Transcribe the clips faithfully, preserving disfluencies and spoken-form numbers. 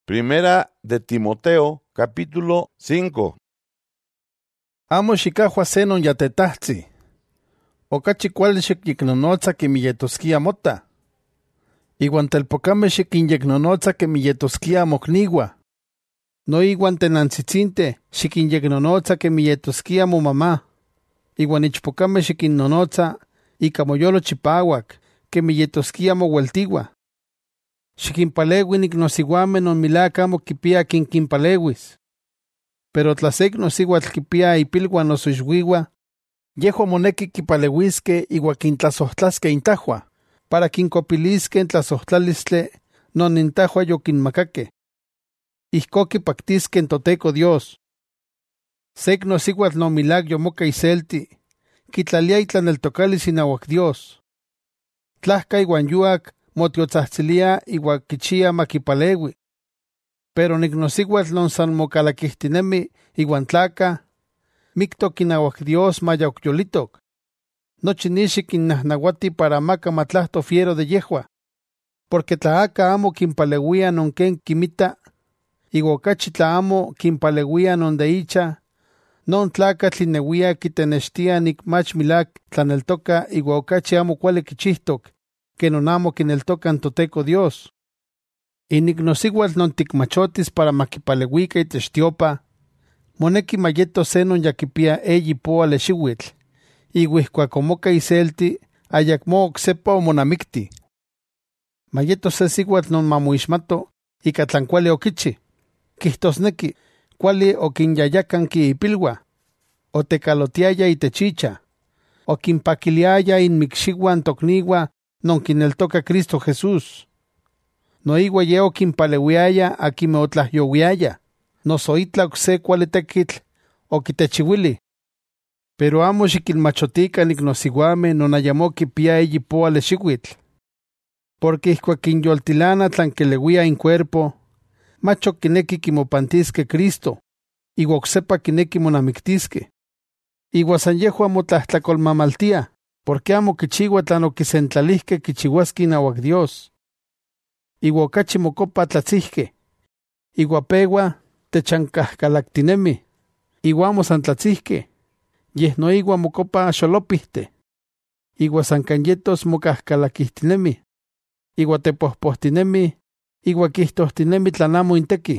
Primera de Timoteo, capítulo cinco. Amo xikahua senon yatetahzi. Okachi kuali xikyeknonotza kimiyetoskia mota. Iuan telpocameh xikinyeknonotza kimiyetoskia mokniua. No iuan tenantsitzinteh xikinyeknonotza kimiyetoskia momamá. Iuan ichpocameh xikinnonotza ika moyolo chipauak kimiyetoskia moueltiua. Xikinpaleui niknosiuameh non milak amo kipia kin kinpaleuis. Pero tla se iknosiuatl kipia ipilua noso ixuiua, yehua moneki kipaleuiskeh iua kintlasohtlaskeh intahua, para kinkopiliskeh tlasohtlalistli non intahua yokinmakakeh. Ijkon kipaktiskeh n Toteco Dios. Se iknosiuatl non milak yomoka iselti, kitlalia itlaneltokalis inauak Dios. Tlahka iuan yuak motiotzahtzilia iua kichia makipaleui. Pero niknosiuatl non san mokalakihtinemi iuan tlaka, miktok inauak Dios maya okyolitok. Nochi nixi kinnahnauati para maka matlahto fiero de yehua. Porque tla aka amo kinpaleuia non ken kimita, iua okachi tla amo kinpaleuia non de icha, non tlakatl ineuia kitenextia nik mach milak tlaneltoka iua okachi amo kuali kichihtok, que non amo kineltoka n Toteco Dios. Iniknosiuatl non tikmachotis para makipaleuika itech tiopa, moneki mayeto se non yakipia eyi poale xiuitl, iua ihkuak omoka iselti ayakmo oksepa omonamikti. Mayeto se siuatl non mamoixmato ika tlan kuali okichi, kihtosneki kuali okinyayakanki ipilua, otekalotiaya itech icha, okinpakiliaya inmikxiuan tokniua non kineltoka Cristo Jesús. Noiua ye okinpaleuiaya akimeh otlahyowiaya, noso itla okse kuali tekitl okitechiuili. Pero amo xikinmachotikan iknosiuameh non ayamo kipia eyi poale xiuitl. Porque ihkuak kinyoltilana tlan keleuia incuerpo, mach okineki kimopantiskeh Cristo, iua oksepa kineki monamiktiskeh. Iua san yehua motlahtlakolmamaltia, porque amo kichiua tlan okisentlalihkeh kichiuaskeh inauak Dios. Iua okachi mokopa tlatzihkeh, iua peua techankahkalaktinemi, iua amo san tlatzihkeh, yeh noiua mokopa xolopihte, iua san kanyetos mokahkalakihtinemi, iua tepohpohtinemi, iua kihtohtinemi tlan amo inteki.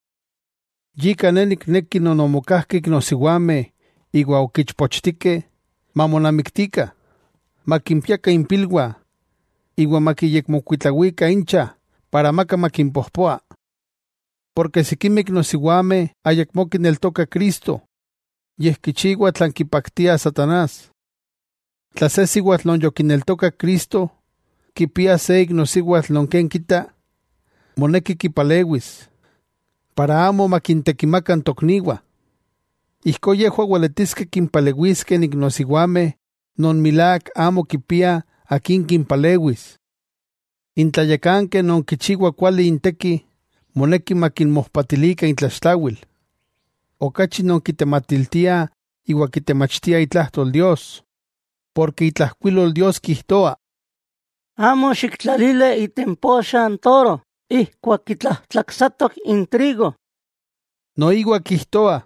Yika ne nikneki non omokahkeh iknosiuameh iua okichpochtikeh, mamonamiktika, makimpiaka impilua, iua makiyekmokuitlauika incha, para maka makinpohpoa. Porque sikimeh iknosiuameh ayakmo kineltoka Cristo, yeh kichiua tlan kipaktia Satanás. Tla se siuatl non yokineltoka Cristo, kipia se iknosiuatl non ken kita, moneki kipaleuis, para amo makintekimakan tokniua. Ijkon yehua ueletiskeh kinpaleuiskeh iknosiuameh non milak amo kipia akin kinpaleuis. Intlayakankeh non kichiua kuali inteki, moneki makinmohpatilika intlaxtlauil. Okachi non kitematiltia iua kitemachtia itlahtol Dios, porque itlahkuilol Dios kihtoa: Amo xiktlalili itempoxa n toro, ihkuak kitlahtlaksatoc in trigo. Noiua kihtoa: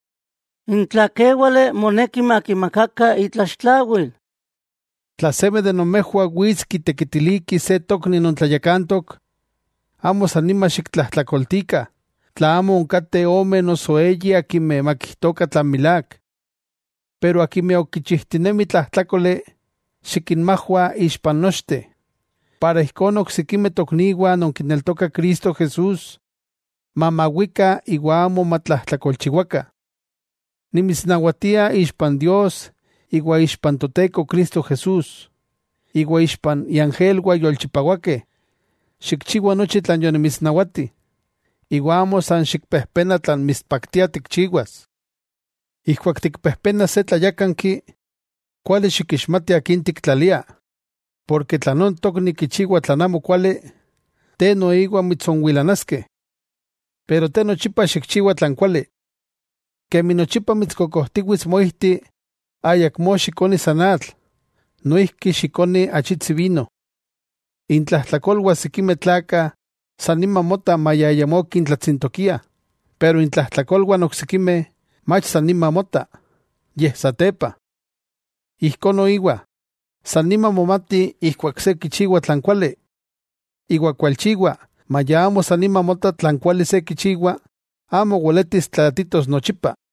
Intlakeuale moneki makimakaka itlaxtlauil. Tla seme de nomehua uitz kitekitiliki se tokni non tlayakantok, amo san nima xiktlahtlakoltika, tla amo onkate ome noso eyi akimeh makihtoka tlan milak. Pero akimeh okichihtinemi tlahtlakoli, xikinmahua ixpan nochteh, para ijkon oksikimeh tokniua non kineltoka Cristo Jesús, mamauika iua amo matlahtlakolchiuaka. Nimitznauatia ixpan Dios iua ixpan Toteco Cristo Jesús, iua ixpan iangelua yolchipauakeh, xikchiua nochi tlan yonimitznauati, iua amo san xikpehpena tlan mitzpaktia tikchiuas. Ihkuak tikpehpena se tlayakanki, kuali xikixmati akin tiktlalia, porque tla non tokni kichiua tlan amo kuali, te noiua mitzonhuilanaskeh. Pero te nochipa xikchiua tlan kuali. Kemi nochipa mitzkokohtiuis moihti, ayakmo xikoni san atl, noihki xikoni achitzi vino. Intlahtlakolua sikimeh tlakah san nima mota mayayamo kintlatzintokia, pero intlajtlakolwan oksikimeh mach san nima mota, yeh satepa. Ijkon noiwa, san nima momati ijkuak se kichiua tlan kuali. Iwa kualchiua, maya amo san nima mota tlan kuali se kichiua, amo ueletis tlatitos nochipa.